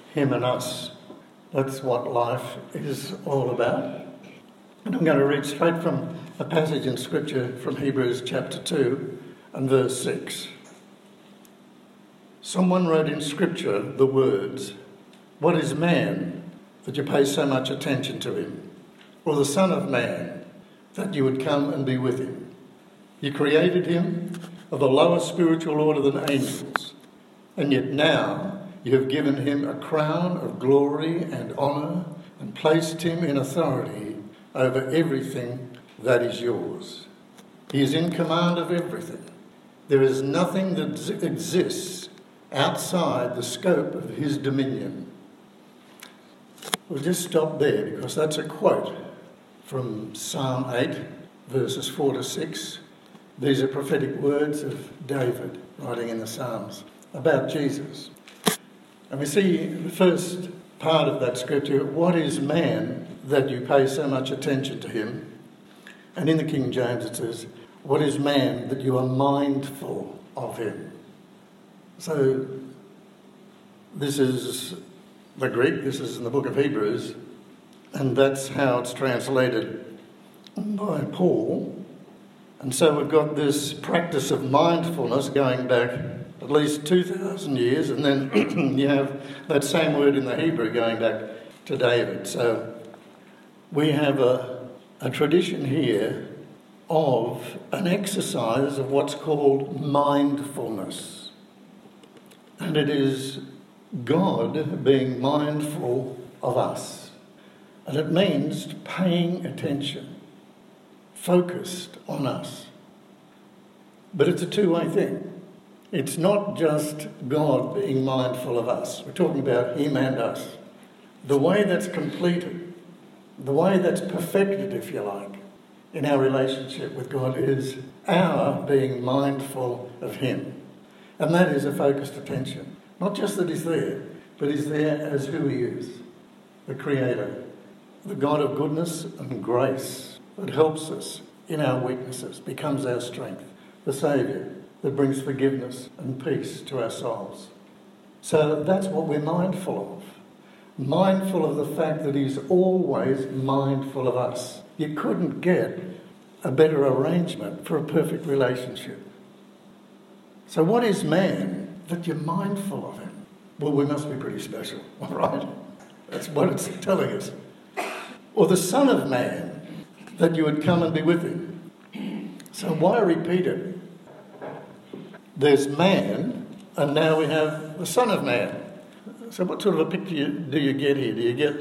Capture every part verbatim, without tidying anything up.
him and us. That's what life is all about. And I'm going to read straight from a passage in Scripture from Hebrews chapter two and verse six. Someone wrote in Scripture the words, "What is man that you pay so much attention to him? Or the Son of Man that you would come and be with him? You created him of a lower spiritual order than angels, and yet now you have given him a crown of glory and honour and placed him in authority over everything that is yours. He is in command of everything. There is nothing that exists outside the scope of his dominion." We'll just stop there because that's a quote from Psalm eight, verses four to six. These are prophetic words of David writing in the Psalms about Jesus. And we see the first part of that scripture, "What is man that you pay so much attention to him?" And in the King James it says, "What is man that you are mindful of him?" So this is the Greek, this is in the book of Hebrews, and that's how it's translated by Paul. And so we've got this practice of mindfulness going back at least two thousand years, and then you have that same word in the Hebrew going back to David. So we have a, a tradition here of an exercise of what's called mindfulness. And it is God being mindful of us. And it means paying attention, focused on us. But it's a two-way thing. It's not just God being mindful of us. We're talking about him and us. The way that's completed, the way that's perfected, if you like, in our relationship with God is our being mindful of him. And that is a focused attention. Not just that he's there, but he's there as who he is, the Creator, the God of goodness and grace that helps us in our weaknesses, becomes our strength, the Saviour that brings forgiveness and peace to our souls. So that's what we're mindful of. Mindful of the fact that he's always mindful of us. You couldn't get a better arrangement for a perfect relationship. So what is man that you're mindful of him? Well, we must be pretty special, all right? That's what it's telling us. Or the Son of Man, that you would come and be with him. So why repeat it? There's man, and now we have the Son of Man. So what sort of a picture do you get here? Do you get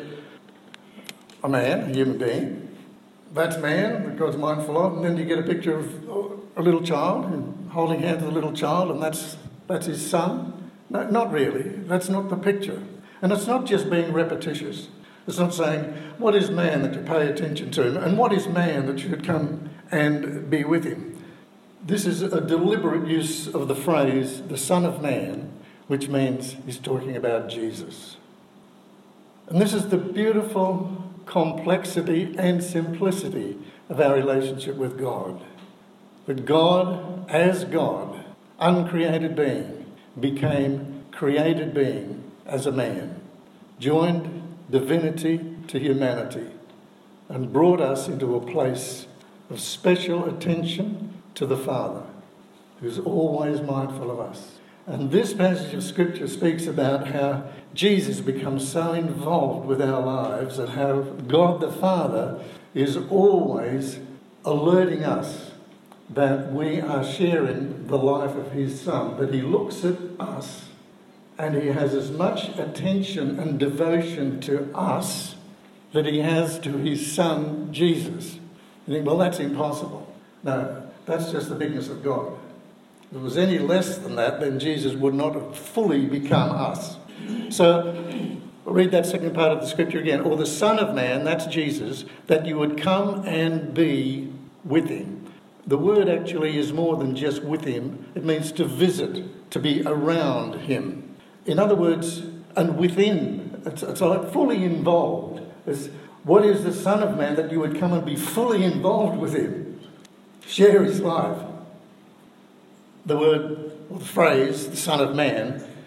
a man, a human being? That's man that God's mindful of. And then you get a picture of a little child and holding hands with a little child, and that's that's his son. No, not really. That's not the picture. And it's not just being repetitious. It's not saying, what is man that you pay attention to him? And what is man that you should come and be with him? This is a deliberate use of the phrase, the Son of Man, which means he's talking about Jesus. And this is the beautiful complexity and simplicity of our relationship with God. That God, as God, uncreated being, became created being as a man, joined divinity to humanity, and brought us into a place of special attention to the Father, who's always mindful of us. And this passage of Scripture speaks about how Jesus becomes so involved with our lives and how God the Father is always alerting us that we are sharing the life of his Son, that he looks at us and he has as much attention and devotion to us that he has to his Son, Jesus. You think, well, that's impossible. No, that's just the bigness of God. If it was any less than that, then Jesus would not have fully become us. So, we'll read that second part of the scripture again. Or the Son of Man, that's Jesus, that you would come and be with him. The word actually is more than just with him. It means to visit, to be around him. In other words, and within. It's, it's like fully involved. It's, what is the Son of Man that you would come and be fully involved with him? Share his life. The word, or the phrase, the Son of Man,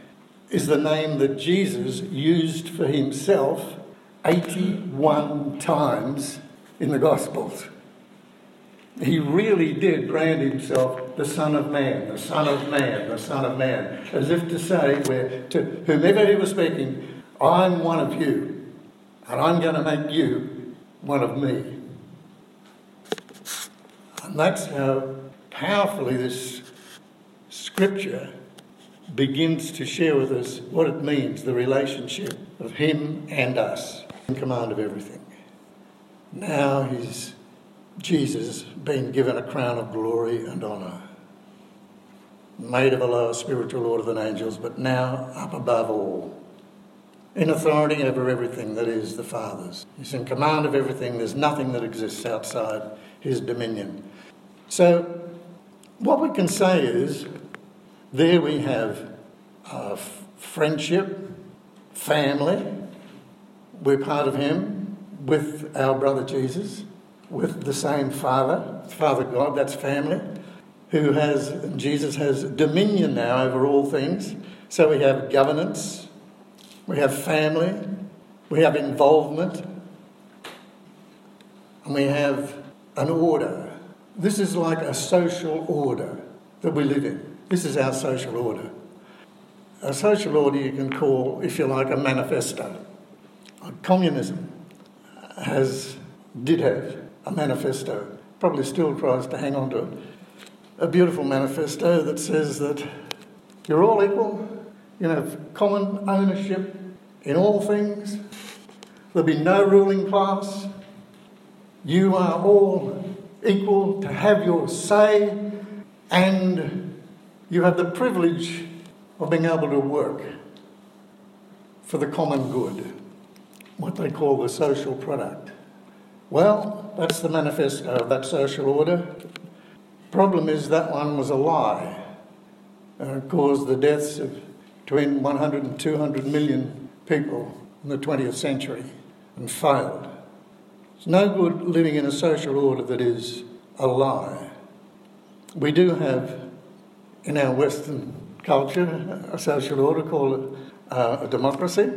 is the name that Jesus used for himself eighty-one times in the Gospels. He really did brand himself the Son of Man, the Son of Man, the Son of Man, as if to say, where to whomever he was speaking, I'm one of you, and I'm going to make you one of me. And that's how powerfully this scripture begins to share with us what it means, the relationship of him and us, in command of everything. Now he's Jesus been given a crown of glory and honour, made of a lower spiritual order than angels, but now up above all, in authority over everything that is the Father's. He's in command of everything. There's nothing that exists outside his dominion. So what we can say is, there we have uh, friendship, family. We're part of him with our brother Jesus, with the same Father, Father God, that's family, who has, Jesus has dominion now over all things. So we have governance, we have family, we have involvement, and we have an order. This is like a social order that we live in. This is our social order. A social order you can call, if you like, a manifesto. Communism has, did have a manifesto, probably still tries to hang on to it. A beautiful manifesto that says that you're all equal, you have common ownership in all things, there'll be no ruling class, you are all equal to have your say, and you have the privilege of being able to work for the common good, what they call the social product. Well, that's the manifesto of that social order. Problem is that one was a lie. Uh, it caused the deaths of between one hundred and two hundred million people in the twentieth century and failed. It's no good living in a social order that is a lie. We do have in our Western culture a social order called uh, a democracy,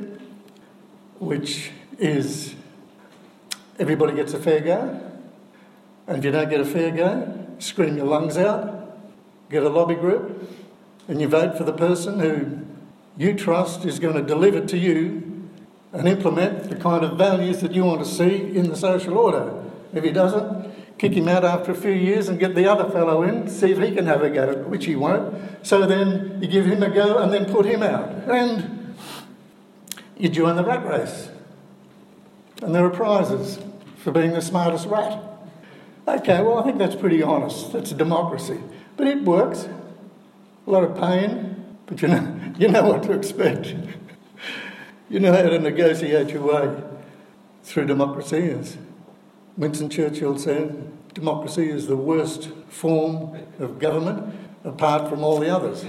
which is everybody gets a fair go, and if you don't get a fair go, scream your lungs out, get a lobby group, and you vote for the person who you trust is going to deliver to you and implement the kind of values that you want to see in the social order. If he doesn't, kick him out after a few years and get the other fellow in, see if he can have a go, which he won't. So then you give him a go and then put him out. And you join the rat race. And there are prizes for being the smartest rat. Okay, well, I think that's pretty honest. That's a democracy. But it works. A lot of pain, but you know, you know what to expect. You know how to negotiate your way through democracy. As Winston Churchill said, democracy is the worst form of government apart from all the others.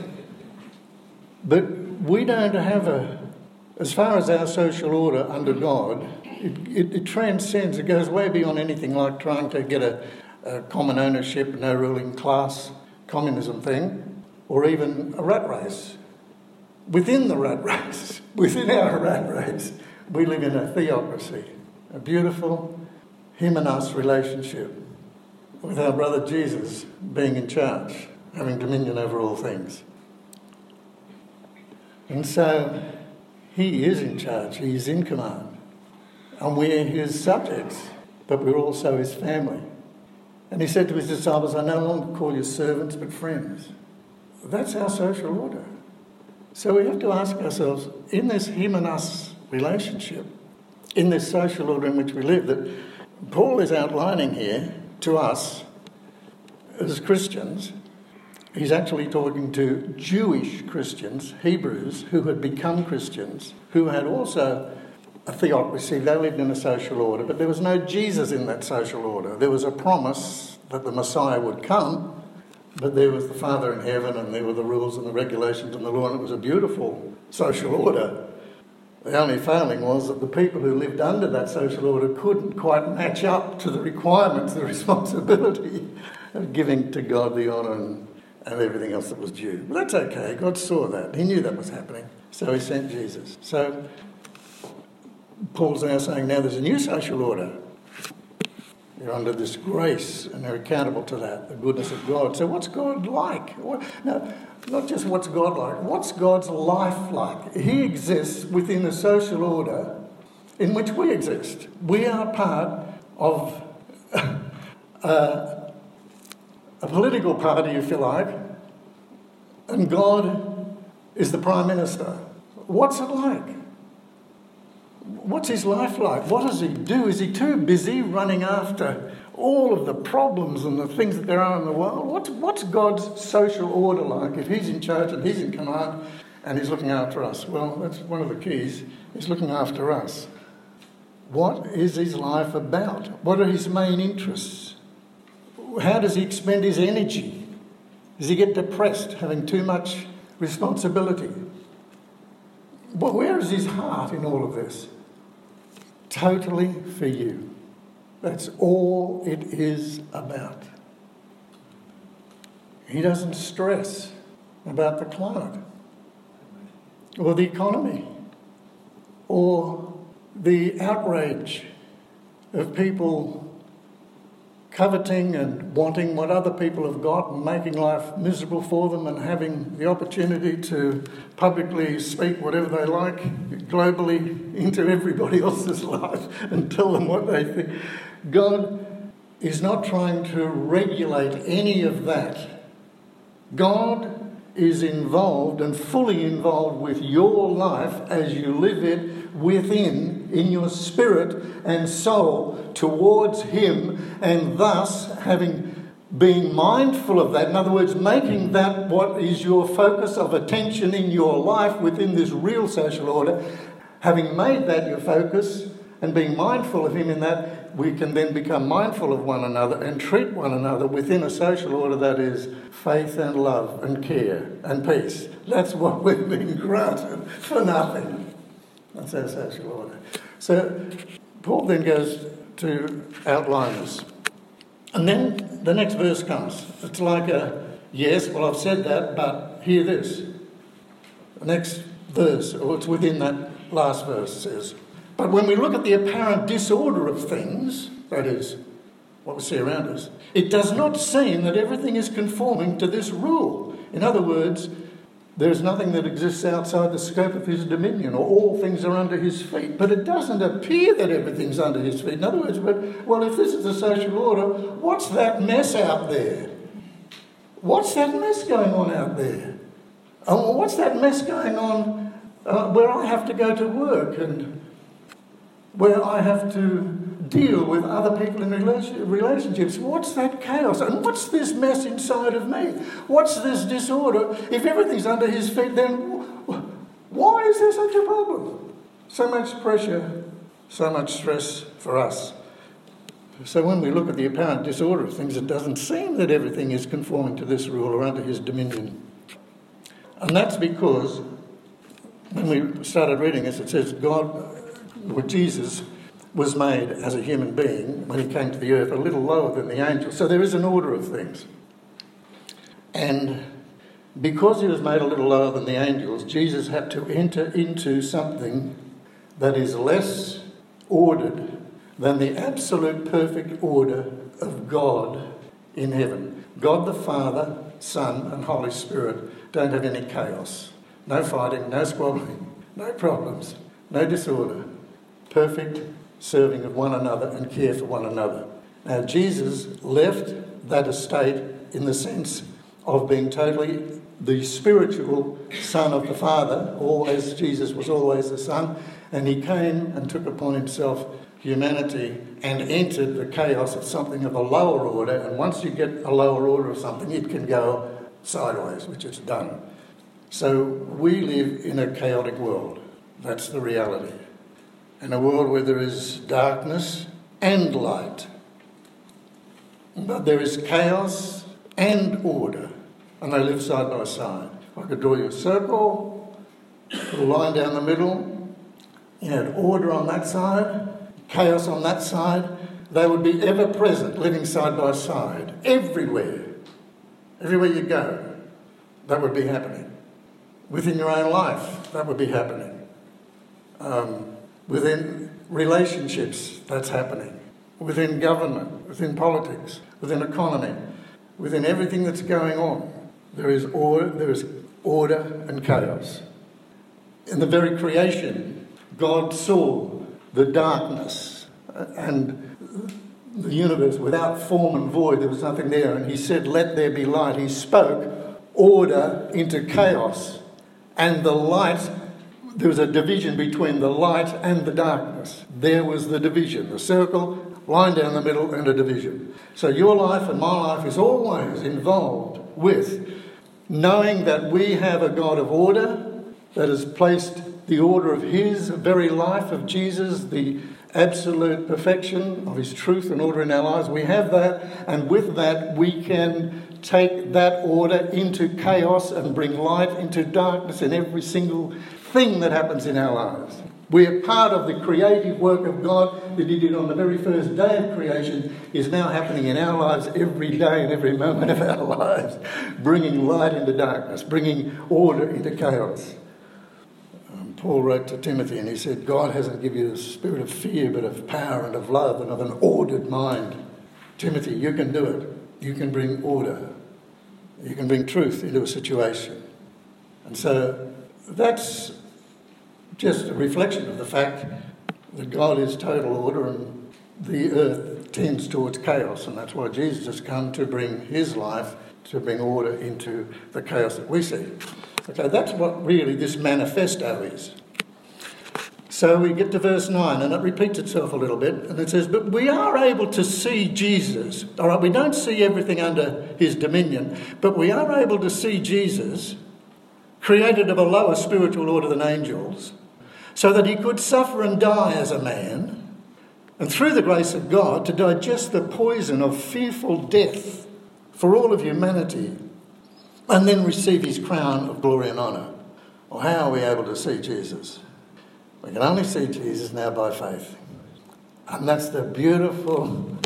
But we don't have a, as far as our social order under God, it, it, it transcends, it goes way beyond anything like trying to get a, a common ownership, no ruling class, communism thing, or even a rat race. Within the rat race, within our rat race, we live in a theocracy, a beautiful him and us relationship with our brother Jesus being in charge, having dominion over all things. And so he is in charge, he is in command. And we're his subjects, but we're also his family. And he said to his disciples, I no longer call you servants, but friends. That's our social order. So we have to ask ourselves, in this him and us relationship, in this social order in which we live, that Paul is outlining here to us as Christians, he's actually talking to Jewish Christians, Hebrews, who had become Christians, who had also a theocracy. They lived in a social order, but there was no Jesus in that social order. There was a promise that the Messiah would come, but there was the Father in heaven, and there were the rules and the regulations and the law, and it was a beautiful social order. The only failing was that the people who lived under that social order couldn't quite match up to the requirements, the responsibility of giving to God the honour and, and everything else that was due. But that's okay. God saw that. He knew that was happening. So he sent Jesus. So Paul's now saying, now there's a new social order. You're under this grace and they're accountable to that, the goodness of God. So what's God like? What, now, not just what's God like, what's God's life like? He exists within a social order in which we exist. We are part of a, a political party, if you like, and God is the Prime Minister. What's it like? What's his life like? What does he do? Is he too busy running after all of the problems and the things that there are in the world? What's, what's God's social order like if he's in charge and he's in command and he's looking after us? Well, that's one of the keys. He's looking after us. What is his life about? What are his main interests? How does he expend his energy? Does he get depressed having too much responsibility? Well, where is his heart in all of this? Totally for you. That's all it is about. He doesn't stress about the climate or the economy or the outrage of people coveting and wanting what other people have got and making life miserable for them and having the opportunity to publicly speak whatever they like globally into everybody else's life and tell them what they think. God is not trying to regulate any of that. God is involved and fully involved with your life as you live it within, in your spirit and soul towards him, and thus having been mindful of that, in other words, making that what is your focus of attention in your life within this real social order, having made that your focus and being mindful of him in that, we can then become mindful of one another and treat one another within a social order that is faith and love and care and peace. That's what we've been granted for nothing. That's our social order. So Paul then goes to outline this. And then the next verse comes. It's like a, yes, well, I've said that, but hear this. The next verse, or it's within that last verse, says, but when we look at the apparent disorder of things, that is, what we see around us, it does not seem that everything is conforming to this rule. In other words, there is nothing that exists outside the scope of his dominion, or all things are under his feet. But it doesn't appear that everything's under his feet. In other words, but, well, if this is the social order, what's that mess out there? What's that mess going on out there? Oh, what's that mess going on uh, where I have to go to work and where I have to deal with other people in relation, relationships? What's that chaos? And what's this mess inside of me? What's this disorder? If everything's under his feet, then why is there such a problem? So much pressure, so much stress for us. So when we look at the apparent disorder of things, it doesn't seem that everything is conforming to this rule or under his dominion. And that's because when we started reading this, it says God, with Jesus, was made as a human being when he came to the earth a little lower than the angels. So there is an order of things. And because he was made a little lower than the angels, Jesus had to enter into something that is less ordered than the absolute perfect order of God in heaven. God the Father, Son and Holy Spirit don't have any chaos. No fighting, no squabbling, no problems, no disorder. Perfect serving of one another and care for one another. Now, Jesus left that estate in the sense of being totally the spiritual Son of the Father, all as Jesus was always the Son, and he came and took upon himself humanity and entered the chaos of something of a lower order, and once you get a lower order of something, it can go sideways, which it's done. So we live in a chaotic world. That's the reality. In a world where there is darkness and light. But there is chaos and order, and they live side by side. If I could draw you a circle, put a line down the middle, you had order on that side, chaos on that side, they would be ever present, living side by side, everywhere. Everywhere you go, that would be happening. Within your own life, that would be happening. Um, within relationships, that's happening. Within government, within politics, within economy, within everything that's going on, there is order, there is order and chaos. In the very creation, God saw the darkness and the universe without form and void. There was nothing there, and he said, "Let there be light." He spoke order into chaos, and the light, there was a division between the light and the darkness. There was the division, the circle, line down the middle, and a division. So your life and my life is always involved with knowing that we have a God of order that has placed the order of his very life, of Jesus, the absolute perfection of his truth and order in our lives. We have that, and with that we can take that order into chaos and bring light into darkness in every single thing that happens in our lives. We are part of the creative work of God that he did on the very first day of creation, is now happening in our lives every day and every moment of our lives, bringing light into darkness, bringing order into chaos. Um, Paul wrote to Timothy and he said, God hasn't given you a spirit of fear but of power and of love and of an ordered mind. Timothy, you can do it. You can bring order. You can bring truth into a situation. And so that's just a reflection of the fact that God is total order and the earth tends towards chaos, and that's why Jesus has come to bring his life, to bring order into the chaos that we see. Okay, that's what really this manifesto is. So we get to verse nine, and it repeats itself a little bit, and it says, but we are able to see Jesus. All right, we don't see everything under his dominion, but we are able to see Jesus, created of a lower spiritual order than angels, so that he could suffer and die as a man, and through the grace of God to digest the poison of fearful death for all of humanity, and then receive his crown of glory and honour. Well, how are we able to see Jesus? We can only see Jesus now by faith. And that's the beautiful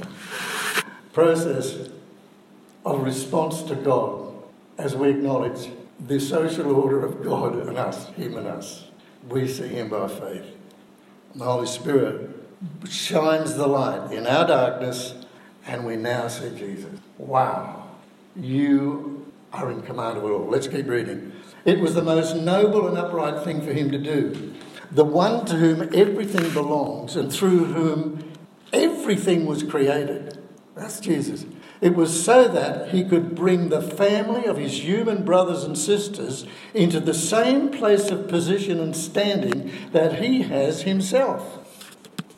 process of response to God as we acknowledge the social order of God and us, him and us. We see him by faith. The Holy Spirit shines the light in our darkness and we now see Jesus. Wow. You are in command of it all. Let's keep reading. It was the most noble and upright thing for him to do. The one to whom everything belongs and through whom everything was created. That's Jesus. It was so that he could bring the family of his human brothers and sisters into the same place of position and standing that he has himself.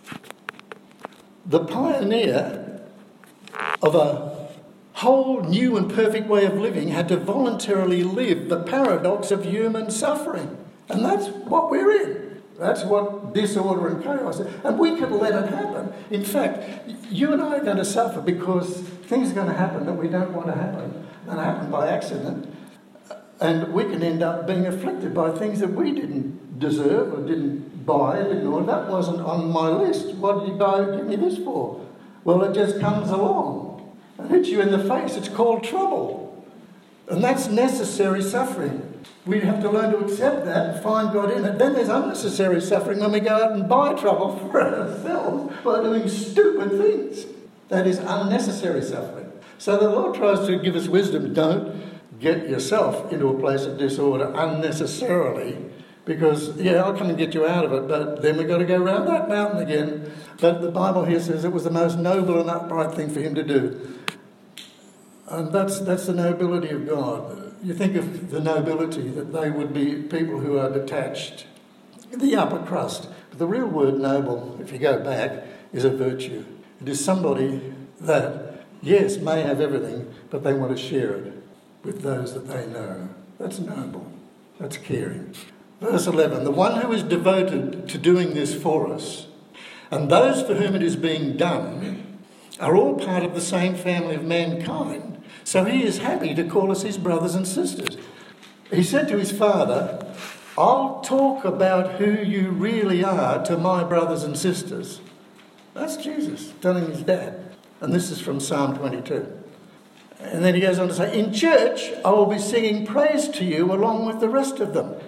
The pioneer of a whole new and perfect way of living had to voluntarily live the paradox of human suffering. And that's what we're in. That's what disorder and chaos is. And we could let it happen. In fact, you and I are going to suffer because things are going to happen that we don't want to happen. And happen by accident. And we can end up being afflicted by things that we didn't deserve or didn't buy or didn't order. That wasn't on my list. What did you buy, give me this for? Well, it just comes along and hits you in the face. It's called trouble. And that's necessary suffering. We have to learn to accept that and find God in it. Then there's unnecessary suffering when we go out and buy trouble for ourselves by doing stupid things. That is unnecessary suffering. So the Lord tries to give us wisdom. Don't get yourself into a place of disorder unnecessarily, because, yeah, I'll come and get you out of it, but then we've got to go around that mountain again. But the Bible here says it was the most noble and upright thing for him to do. And that's that's the nobility of God. You think of the nobility, that they would be people who are detached, the upper crust. But the real word noble, if you go back, is a virtue. It is somebody that, yes, may have everything, but they want to share it with those that they know. That's noble. That's caring. Verse eleven, the one who is devoted to doing this for us, and those for whom it is being done, are all part of the same family of mankind. So he is happy to call us his brothers and sisters. He said to his father, I'll talk about who you really are to my brothers and sisters. That's Jesus telling his dad. And this is from Psalm twenty-two. And then he goes on to say, in church, I will be singing praise to you along with the rest of them.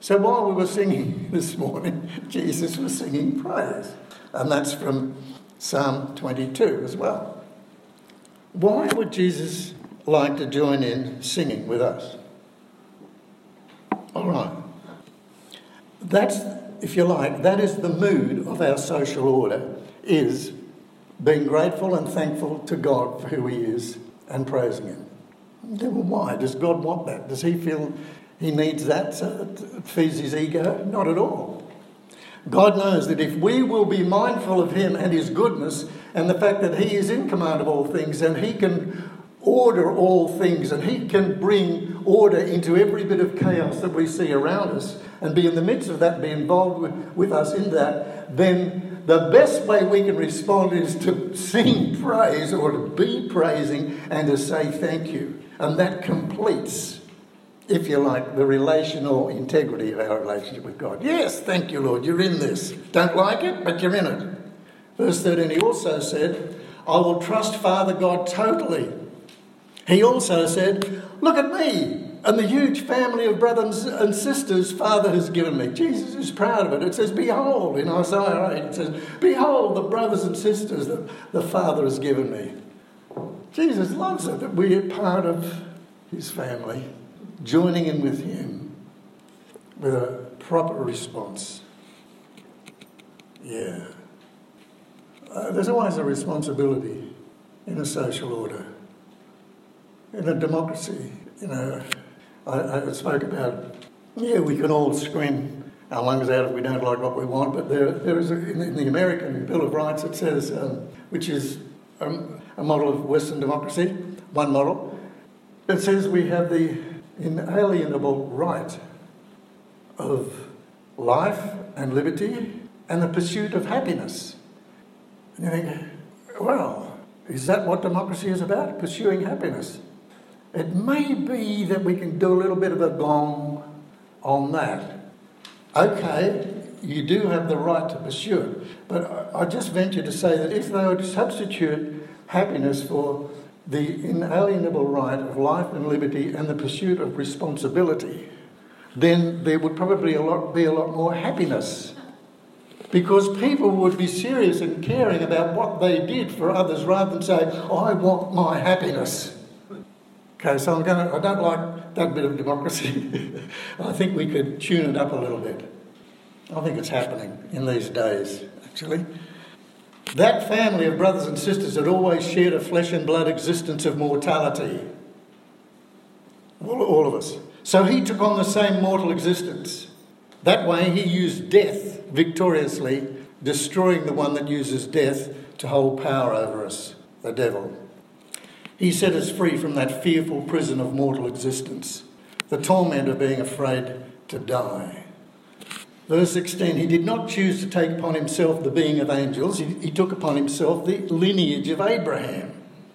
So while we were singing this morning, Jesus was singing praise. And that's from Psalm twenty-two as well. Why would Jesus like to join in singing with us? All right. That's, if you like, that is the mood of our social order, is being grateful and thankful to God for who he is and praising him. Well, why? Does God want that? Does he feel he needs that so that it feeds his ego? Not at all. God knows that if we will be mindful of him and his goodness and the fact that he is in command of all things and he can order all things and he can bring order into every bit of chaos that we see around us and be in the midst of that, be involved with, with us in that, then the best way we can respond is to sing praise or to be praising and to say thank you. And that completes, if you like, the relational integrity of our relationship with God. Yes, thank you, Lord, you're in this. Don't like it, but you're in it. Verse thirteen, he also said, I will trust Father God totally. He also said, look at me and the huge family of brothers and sisters Father has given me. Jesus is proud of it. It says, behold, in Isaiah eight, it says, behold the brothers and sisters that the Father has given me. Jesus loves it that we are part of his family, joining in with him with a proper response. Yeah. Uh, there's always a responsibility in a social order. In a democracy, you know, I, I spoke about, yeah, we can all scream our lungs out if we don't like what we want, but there, there is, a, in, in the American Bill of Rights, it says, um, which is a, a model of Western democracy, one model, it says we have the inalienable right of life and liberty and the pursuit of happiness. And you think, well, is that what democracy is about? Pursuing happiness? It may be that we can do a little bit of a gong on that. Okay, you do have the right to pursue it, but I just venture to say that if they were to substitute happiness for the inalienable right of life and liberty and the pursuit of responsibility, then there would probably a lot, be a lot more happiness. Because people would be serious and caring about what they did for others rather than say, I want my happiness. Okay, so I'm going to, I don't like that bit of democracy. I think we could tune it up a little bit. I think it's happening in these days, actually. That family of brothers and sisters had always shared a flesh and blood existence of mortality. All, all of us. So he took on the same mortal existence. That way he used death victoriously, destroying the one that uses death to hold power over us, the devil. He set us free from that fearful prison of mortal existence, the torment of being afraid to die. Verse sixteen, he did not choose to take upon himself the being of angels, he, he took upon himself the lineage of Abraham.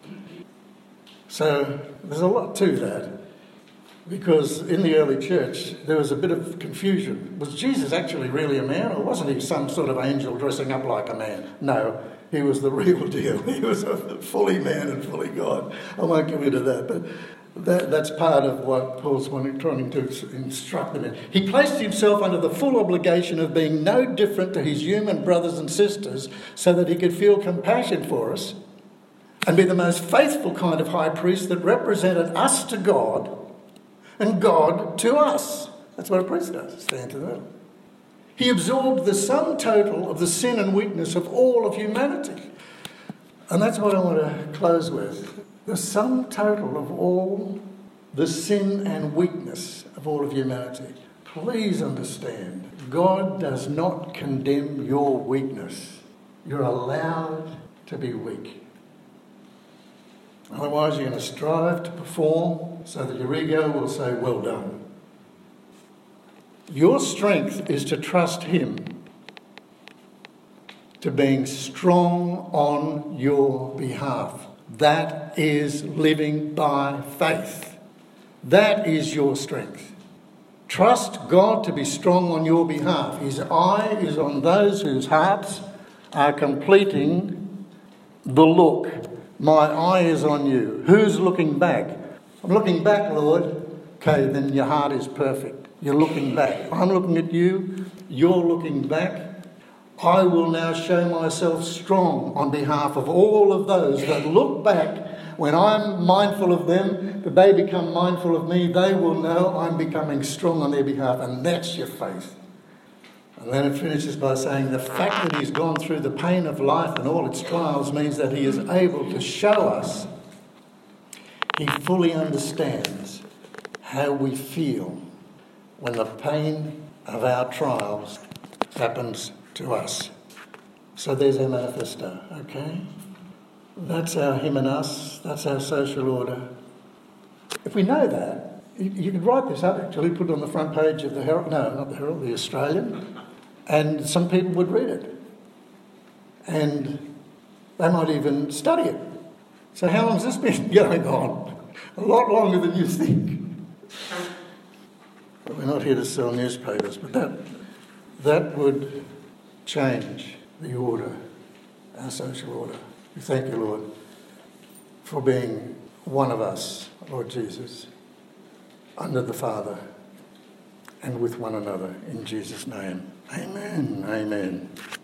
So there's a lot to that, because in the early church there was a bit of confusion. Was Jesus actually really a man, or wasn't he some sort of angel dressing up like a man? No. He was the real deal. He was a fully man and fully God. I won't go into that, but that, that's part of what Paul's trying to instruct them in. He placed himself under the full obligation of being no different to his human brothers and sisters so that he could feel compassion for us and be the most faithful kind of high priest that represented us to God and God to us. That's what a priest does, stand to the middle. He absorbed the sum total of the sin and weakness of all of humanity. And that's what I want to close with. The sum total of all the sin and weakness of all of humanity. Please understand, God does not condemn your weakness. You're allowed to be weak. Otherwise, you're going to strive to perform so that your ego will say, well done. Your strength is to trust him, to being strong on your behalf. That is living by faith. That is your strength. Trust God to be strong on your behalf. His eye is on those whose hearts are completing the look. My eye is on you. Who's looking back? I'm looking back, Lord. Okay, then your heart is perfect. You're looking back. I'm looking at you. You're looking back. I will now show myself strong on behalf of all of those that look back. When I'm mindful of them, that they become mindful of me, they will know I'm becoming strong on their behalf. And that's your faith. And then it finishes by saying the fact that he's gone through the pain of life and all its trials means that he is able to show us he fully understands how we feel when the pain of our trials happens to us. So there's our manifesto, okay? That's our him and us. That's our social order. If we know that, you, you could write this up actually, put it on the front page of the Herald, no, not the Herald, the Australian, and some people would read it. And they might even study it. So how long has this been going on? A lot longer than you think. But we're not here to sell newspapers, but that that would change the order, our social order. We thank you, Lord, for being one of us, Lord Jesus, under the Father and with one another. In Jesus' name, amen, amen.